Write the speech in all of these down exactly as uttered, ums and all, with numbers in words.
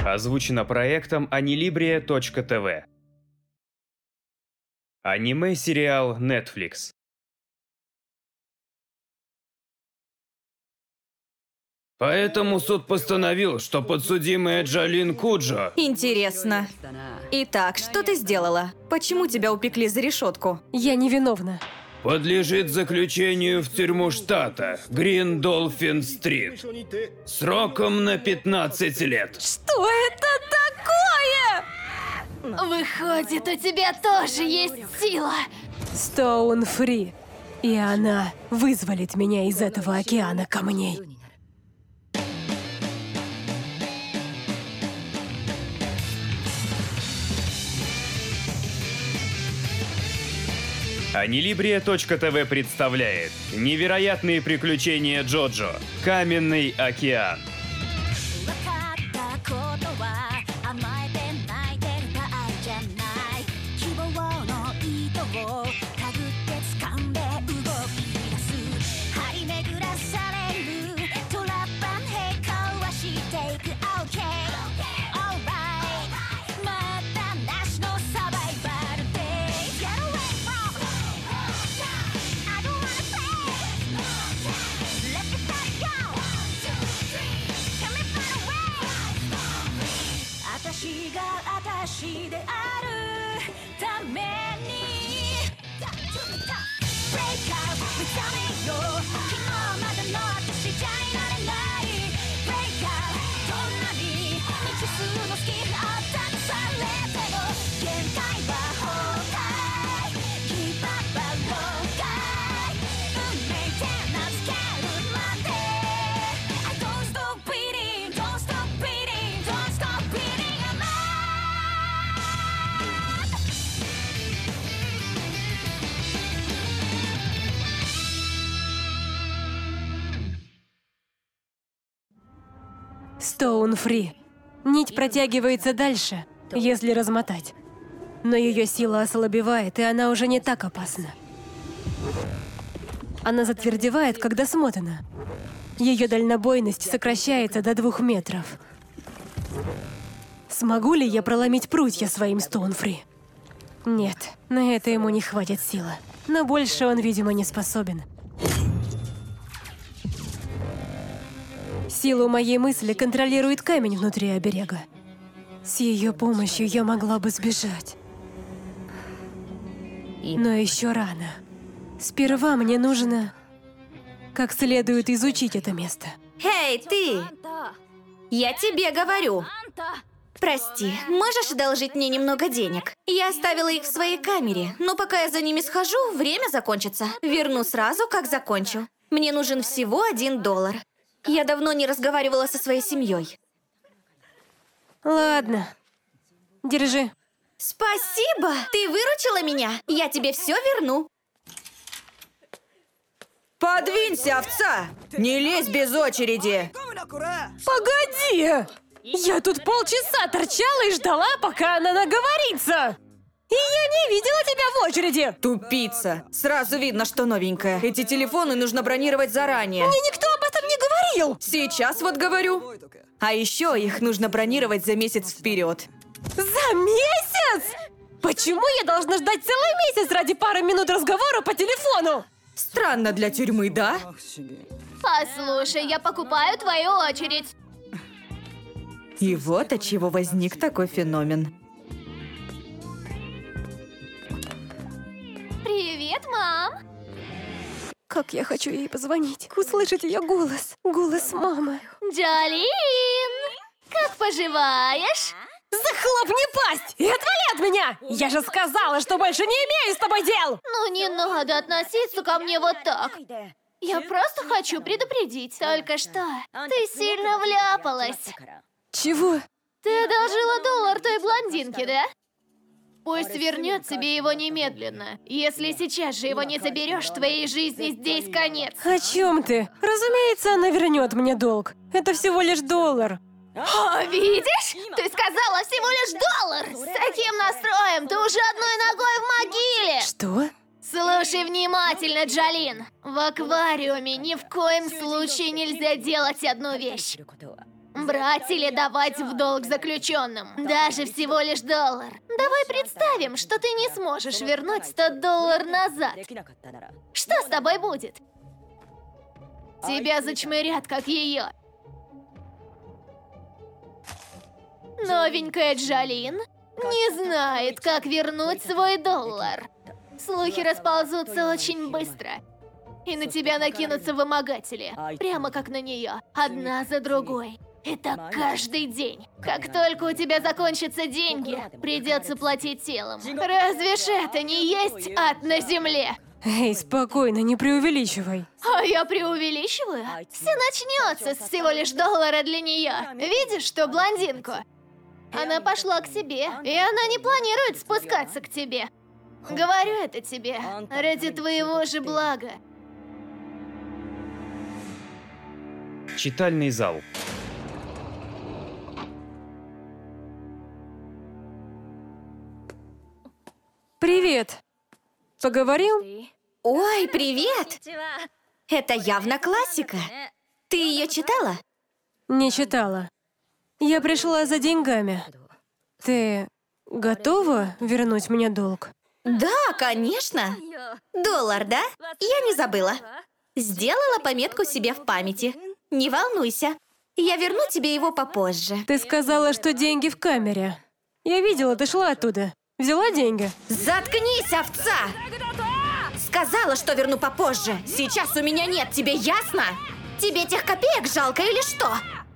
Озвучено проектом Anilibria точка тэ вэ. Аниме-сериал Netflix. Поэтому суд постановил, что подсудимая Джалин Куджо... Интересно. Итак, что ты сделала? Почему тебя упекли за решетку? Я невиновна. подлежит заключению в тюрьму штата Грин Долфин Стрит сроком на пятнадцать лет. Что это такое? Выходит, у тебя тоже есть сила. Стоун Фри. И она вызволит меня из этого океана камней. Anilibria точка тэ вэ представляет невероятные приключения Джоджо. Каменный океан. Стоун Фри. Нить протягивается дальше, если размотать. Но ее сила ослабевает, и она уже не так опасна. Она затвердевает, когда смотана. Ее дальнобойность сокращается до двух метров. Смогу ли я проломить прутья своим Стоун Фри? Нет, на это ему не хватит силы. Но больше он, видимо, не способен. Силу моей мысли контролирует камень внутри оберега. С ее помощью я могла бы сбежать. Но еще рано. Сперва мне нужно как следует изучить это место. Эй, ты! Я тебе говорю. Прости, можешь одолжить мне немного денег? Я оставила их в своей камере, но пока я за ними схожу, время закончится. Верну сразу, как закончу. Мне нужен всего один доллар. Я давно не разговаривала со своей семьей. Ладно. Держи. Спасибо! Ты выручила меня. Я тебе все верну. Подвинься, овца! Не лезь без очереди! Погоди! Я тут полчаса торчала и ждала, пока она наговорится! И я не видела тебя в очереди! Тупица! Сразу видно, что новенькая. Эти телефоны нужно бронировать заранее. Мне никто об этом не говорил! Сейчас вот говорю. А еще их нужно бронировать за месяц вперед. За месяц? Почему я должна ждать целый месяц ради пары минут разговора по телефону? Странно для тюрьмы, да? Послушай, я покупаю твою очередь. И вот от чего возник такой феномен. Привет, мам. Как я хочу ей позвонить, услышать ее голос. Голос мамы. Джалин, как поживаешь? Захлопни пасть и отвали от меня! Я же сказала, что больше не имею с тобой дел! Ну не надо относиться ко мне вот так. Я просто хочу предупредить. Только что ты сильно вляпалась. Чего? Ты одолжила доллар той блондинке, да? Пусть вернет себе его немедленно. Если сейчас же его не заберешь, твоей жизни здесь конец. О чем ты? Разумеется, она вернет мне долг. Это всего лишь доллар. О, видишь? Ты сказала всего лишь доллар! С таким настроем ты уже одной ногой в могиле! Что? Слушай внимательно, Джалин. В аквариуме ни в коем случае нельзя делать одну вещь. Брать или давать в долг заключенным. Даже всего лишь доллар. Давай представим, что ты не сможешь вернуть сто долларов назад. Что с тобой будет? Тебя зачмырят, как ее. Новенькая Джолин не знает, как вернуть свой доллар. Слухи расползутся очень быстро. И на тебя накинутся вымогатели. Прямо как на нее. Одна за другой. И так каждый день. Как только у тебя закончатся деньги, придется платить телом. Разве ж это не есть ад на земле? Эй, спокойно, не преувеличивай. А я преувеличиваю? Все начнется с всего лишь доллара для нее. Видишь, что блондинку? Она пошла к себе, и она не планирует спускаться к тебе. Говорю это тебе ради твоего же блага. Читальный зал. Привет. Поговорил? Ой, привет! Это явно классика. Ты ее читала? Не читала. Я пришла за деньгами. Ты готова вернуть мне долг? Да, конечно. Доллар, да? Я не забыла. Сделала пометку себе в памяти. Не волнуйся. Я верну тебе его попозже. Ты сказала, что деньги в камере. Я видела, ты шла оттуда. Взяла деньги? Заткнись, овца! Сказала, что верну попозже. Сейчас у меня нет, тебе ясно? Тебе тех копеек жалко или что?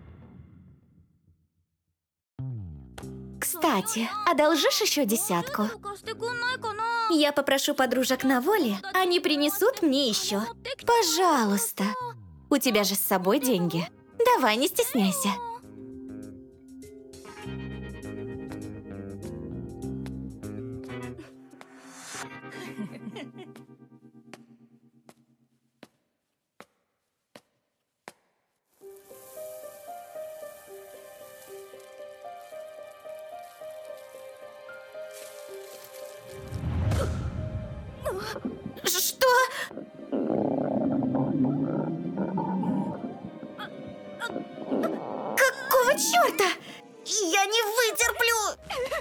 Кстати, одолжишь еще десятку? Я попрошу подружек на воле, они принесут мне еще. Пожалуйста. У тебя же с собой деньги. Давай, не стесняйся. Что? Какого черта? Я не вытерплю!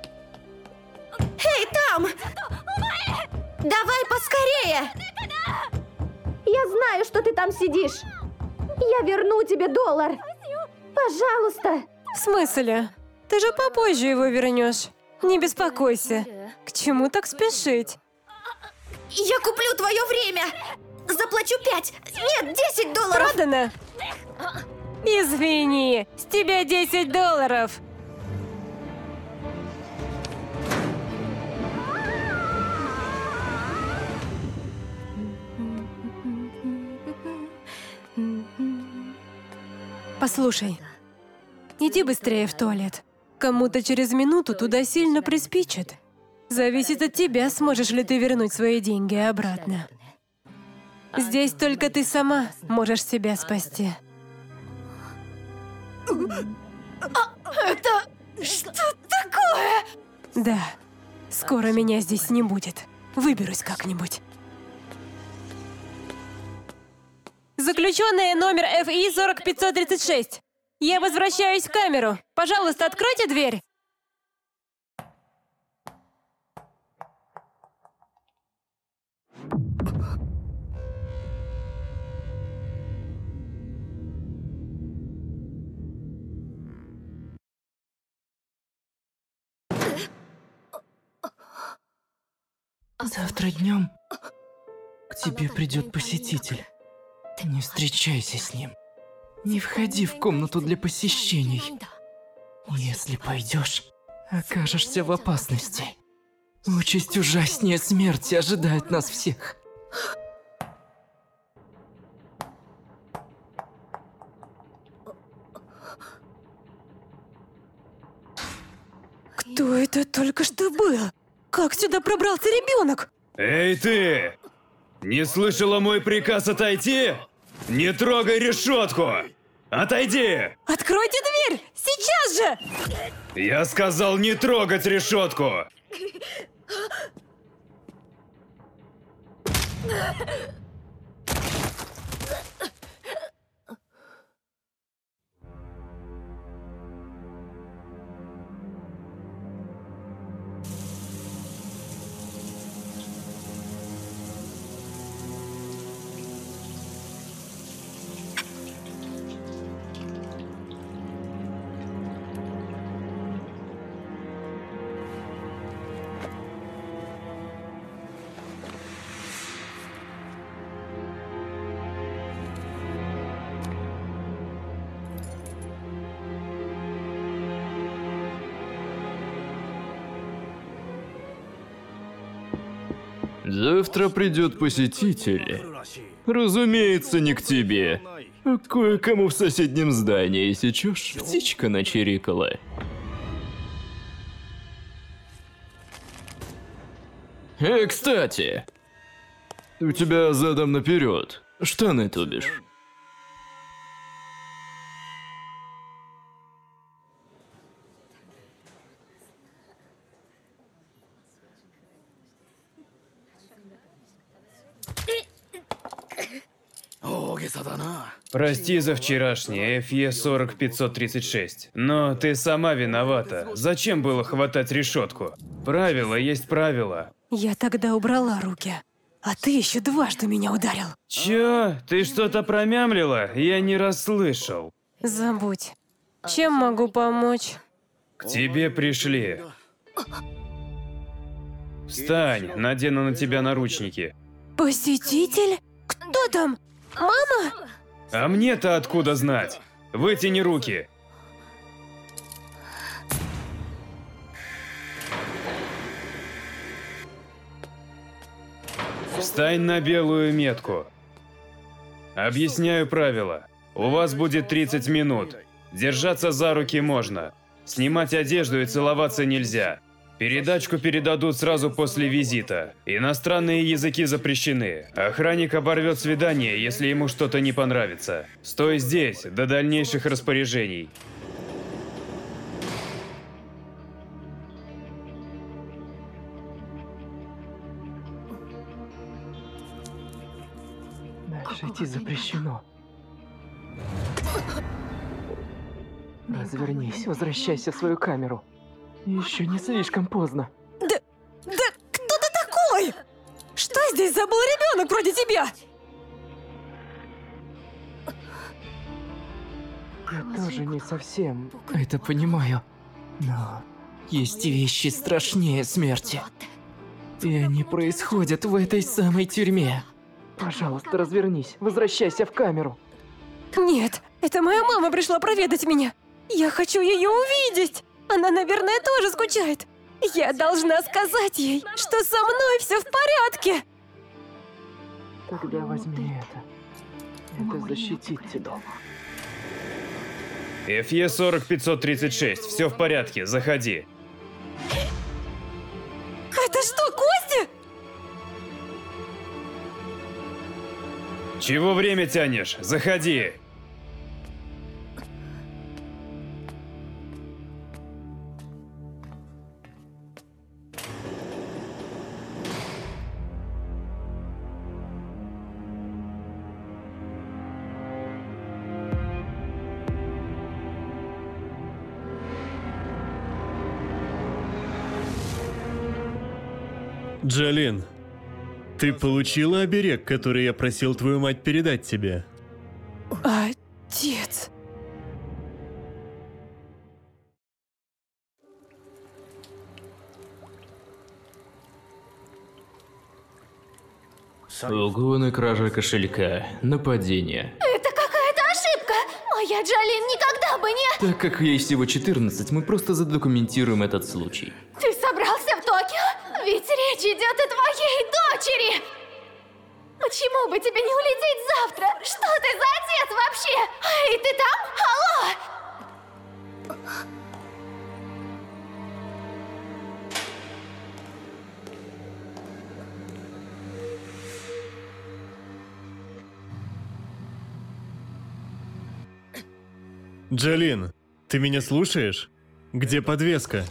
Эй, там! Давай поскорее! Я знаю, что ты там сидишь. Я верну тебе доллар. Пожалуйста. В смысле? Ты же попозже его вернешь. Не беспокойся. К чему так спешить? Я куплю твое время. Заплачу пять, нет, десять долларов. Продано? Извини, с тебя десять долларов. Послушай, иди быстрее в туалет. Кому-то через минуту туда сильно приспичит. Зависит от тебя, сможешь ли ты вернуть свои деньги обратно. Здесь только ты сама можешь себя спасти. Это что такое? Да, скоро меня здесь не будет. Выберусь как-нибудь. Заключенная номер эф и сорок пятьсот тридцать шесть. Я возвращаюсь в камеру. Пожалуйста, откройте дверь. Завтра днем к тебе придет посетитель. Не встречайся с ним. Не входи в комнату для посещений. Если пойдешь, окажешься в опасности. Участь ужаснее смерти ожидает нас всех. Кто это только что был? Как сюда пробрался ребенок? Эй ты! Не слышала мой приказ отойти? Не трогай решетку! Отойди! Откройте дверь! Сейчас же! Я сказал не трогать решетку! Завтра придет посетитель. Разумеется, не к тебе. А кое-кому в соседнем здании, сечешь? Птичка начирикала. Эй, кстати, у тебя задом наперед. Штаны, то бишь. Прости за вчерашнее эф е сорок пятьсот тридцать шесть, но ты сама виновата. Зачем было хватать решетку? Правило есть правило. Я тогда убрала руки, а ты еще дважды меня ударил. Чё? Ты что-то промямлила? Я не расслышал. Забудь. Чем могу помочь? К тебе пришли. Встань, надену на тебя наручники. Посетитель? Кто там? Мама? А мне-то откуда знать? Вытяни руки. Встань на белую метку. Объясняю правила. У вас будет тридцать минут. Держаться за руки можно. Снимать одежду и целоваться нельзя. Передачку передадут сразу после визита. Иностранные языки запрещены. Охранник оборвет свидание, если ему что-то не понравится. Стой здесь, до дальнейших распоряжений. Дальше идти запрещено. Развернись, возвращайся в свою камеру. Еще не слишком поздно. Да, да кто ты такой? Что здесь забыл ребенок вроде тебя? Я тоже не совсем это понимаю. Но есть вещи страшнее смерти. И они происходят в этой самой тюрьме. Пожалуйста, развернись, возвращайся в камеру. Нет, это моя мама пришла проведать меня. Я хочу ее увидеть. Она, наверное, тоже скучает. Я должна сказать ей, что со мной все в порядке. Тогда возьми это. Это защитит тебя. эф е сорок пятьсот тридцать шесть, все в порядке, заходи. Это что, Костя? Чего время тянешь? Заходи. Джолин, ты получила оберег, который я просил твою мать передать тебе? Отец. Угон и кража кошелька. Нападение. Это какая-то ошибка! Моя Джолин никогда бы не... Так как ей всего четырнадцать, мы просто задокументируем этот случай. Ты собрался в Токио? Ведь речь идет о твоей дочери! Почему бы тебе не улететь завтра? Что ты за отец вообще? Эй, ты там? Алло! Джолин, ты меня слушаешь? Где подвеска?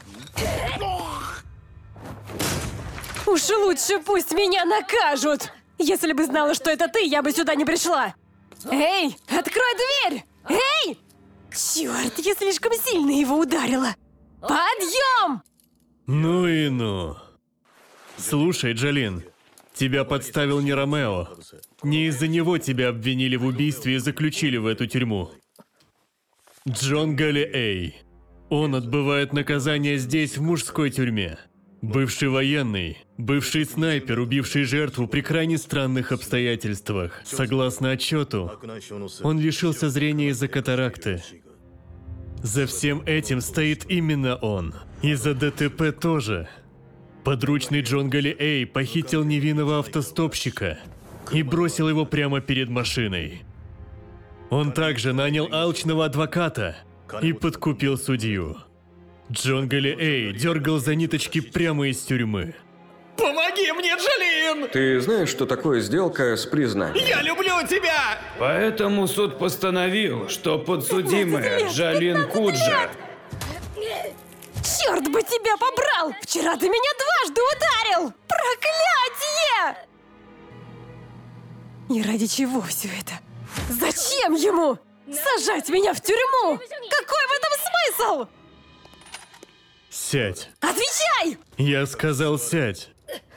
Уж лучше пусть меня накажут. Если бы знала, что это ты, я бы сюда не пришла. Эй, открой дверь! Эй! Черт, я слишком сильно его ударила. Подъем! Ну и ну. Слушай, Джолин, тебя подставил не Ромео. Не из-за него тебя обвинили в убийстве и заключили в эту тюрьму. Джон Галлиэй. Он отбывает наказание здесь, в мужской тюрьме. Бывший военный, бывший снайпер, убивший жертву при крайне странных обстоятельствах. Согласно отчету, он лишился зрения из-за катаракты. За всем этим стоит именно он. И за ДТП тоже. Подручный Джонгали Эй похитил невинного автостопщика и бросил его прямо перед машиной. Он также нанял алчного адвоката и подкупил судью. Джонгали Эй дергал за ниточки прямо из тюрьмы. Помоги мне, Джолин! Ты знаешь, что такое сделка с признанием? Я люблю тебя! Поэтому суд постановил, что подсудимая Джолин Куджа... Черт бы тебя побрал! Вчера ты меня дважды ударил! Проклятие! И ради чего все это? Зачем ему? Сажать меня в тюрьму? Какой в этом смысл? Сядь. Отвечай! Я сказал сядь.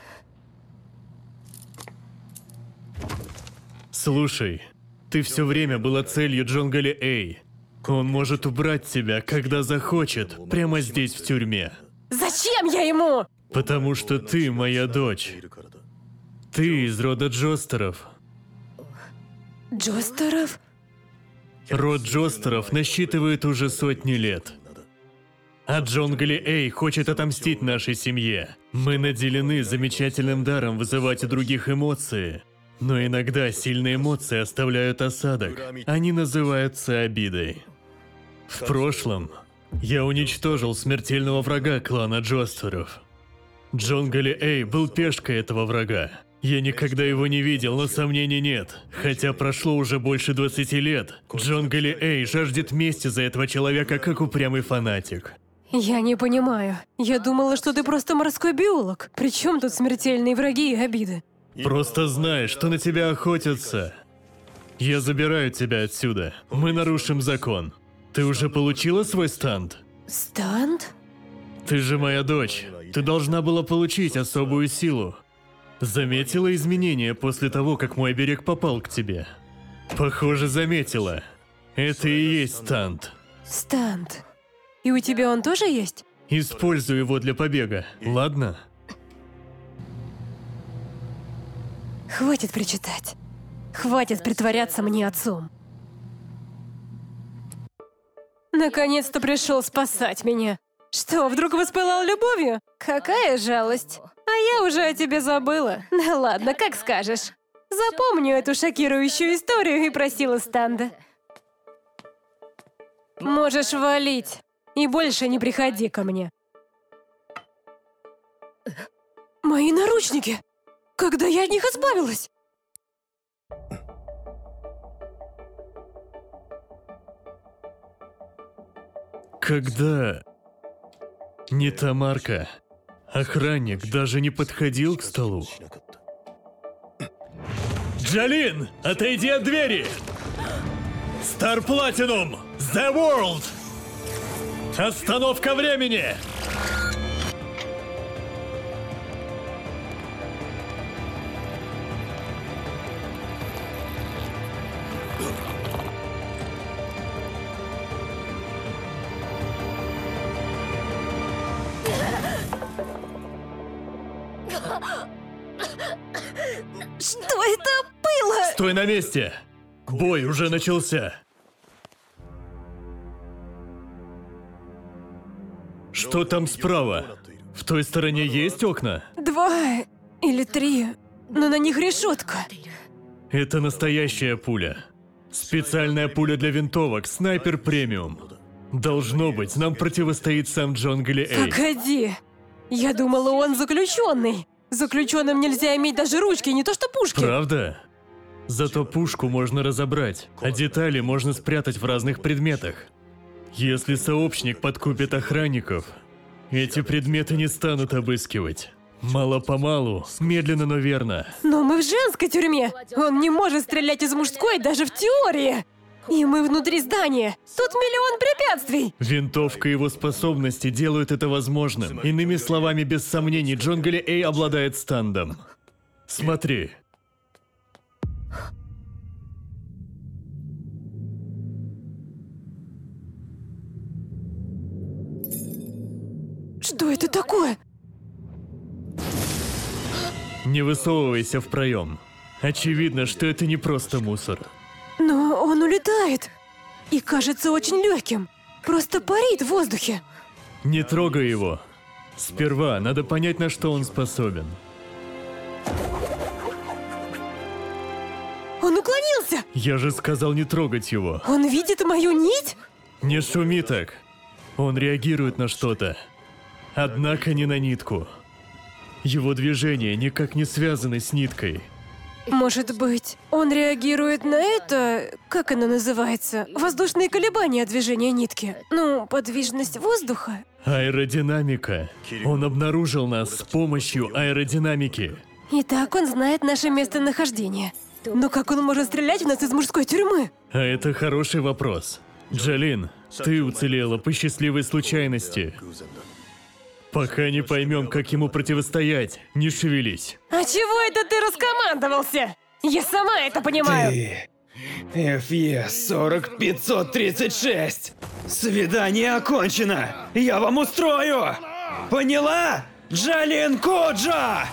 Слушай, ты все время была целью Джонгали Эй. Он может убрать тебя, когда захочет, прямо здесь, в тюрьме. Зачем я ему? Потому что ты моя дочь. Ты из рода Джостеров. Джостеров? Род Джостеров насчитывает уже сотни лет. А Джонгали Эй хочет отомстить нашей семье. Мы наделены замечательным даром вызывать у других эмоции. Но иногда сильные эмоции оставляют осадок. Они называются обидой. В прошлом я уничтожил смертельного врага клана Джостеров. Джонгали Эй был пешкой этого врага. Я никогда его не видел, но сомнений нет. Хотя прошло уже больше двадцати лет, Джонгали Эй жаждет мести за этого человека, как упрямый фанатик. Я не понимаю. Я думала, что ты просто морской биолог. Причем тут смертельные враги и обиды? Просто знай, что на тебя охотятся. Я забираю тебя отсюда. Мы нарушим закон. Ты уже получила свой станд? Станд? Ты же моя дочь. Ты должна была получить особую силу. Заметила изменения после того, как мой оберег попал к тебе? Похоже, заметила. Это и есть станд. Станд. И у тебя он тоже есть? Используй его для побега, ладно? Хватит причитать. Хватит притворяться мне отцом. Наконец-то пришел спасать меня. Что, вдруг воспылал любовью? Какая жалость. А я уже о тебе забыла. Да ладно, как скажешь. Запомню эту шокирующую историю и просила станда. Можешь валить. И больше не приходи ко мне. Мои наручники! Когда я от них избавилась? Когда... Не Тамарка. Охранник даже не подходил к столу. Джолин, отойди от двери! Star Platinum! The World! Остановка времени! Что это было? Стой на месте! Бой уже начался. Что там справа? В той стороне есть окна? Два или три, но на них решетка. Это настоящая пуля. Специальная пуля для винтовок, снайпер премиум. Должно быть, нам противостоит сам Джонгали Эй. Погоди! Я думала, он заключенный. Заключенным нельзя иметь даже ручки, не то что пушки. Правда? Зато пушку можно разобрать, а детали можно спрятать в разных предметах. Если сообщник подкупит охранников, эти предметы не станут обыскивать. Мало-помалу, медленно, но верно. Но мы в женской тюрьме. Он не может стрелять из мужской даже в теории. И мы внутри здания. Тут миллион препятствий. Винтовка и его способности делают это возможным. Иными словами, без сомнений, Джонгали Эй обладает стандом. Смотри. Что это такое? Не высовывайся в проем. Очевидно, что это не просто мусор. Но он улетает. И кажется очень легким. Просто парит в воздухе. Не трогай его. Сперва надо понять, на что он способен. Он уклонился! Я же сказал не трогать его. Он видит мою нить? Не шуми так. Он реагирует на что-то. Однако не на нитку. Его движения никак не связаны с ниткой. Может быть, он реагирует на это... Как оно называется? Воздушные колебания движения нитки. Ну, подвижность воздуха. Аэродинамика. Он обнаружил нас с помощью аэродинамики. Итак, он знает наше местонахождение. Но как он может стрелять в нас из мужской тюрьмы? А это хороший вопрос. Джолин, ты уцелела по счастливой случайности. Пока не поймем, как ему противостоять, не шевелись. А чего это ты раскомандовался? Я сама это понимаю. Ты... эф е сорок пятьсот тридцать шесть. Свидание окончено. Я вам устрою. Поняла? Джолин Коджа!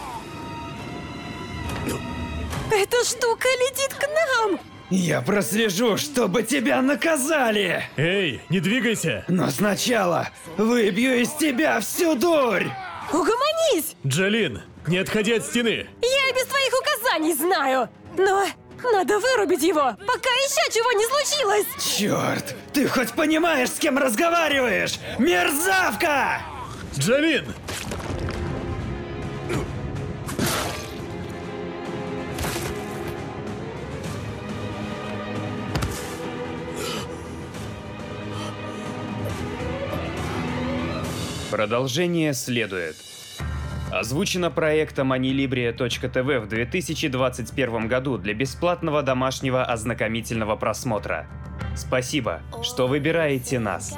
Эта штука летит к нам! Я прослежу, чтобы тебя наказали! Эй, не двигайся! Но сначала выбью из тебя всю дурь! Угомонись! Джолин, не отходи от стены! Я без твоих указаний знаю! Но надо вырубить его, пока еще чего не случилось! Черт! Ты хоть понимаешь, с кем разговариваешь? Мерзавка! Джолин! Продолжение следует. Озвучено проектом анилибрия точка тэ вэ в две тысячи двадцать первом году для бесплатного домашнего ознакомительного просмотра. Спасибо, что выбираете нас.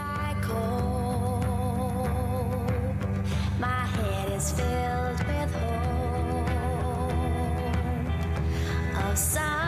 My head is filled with hope of some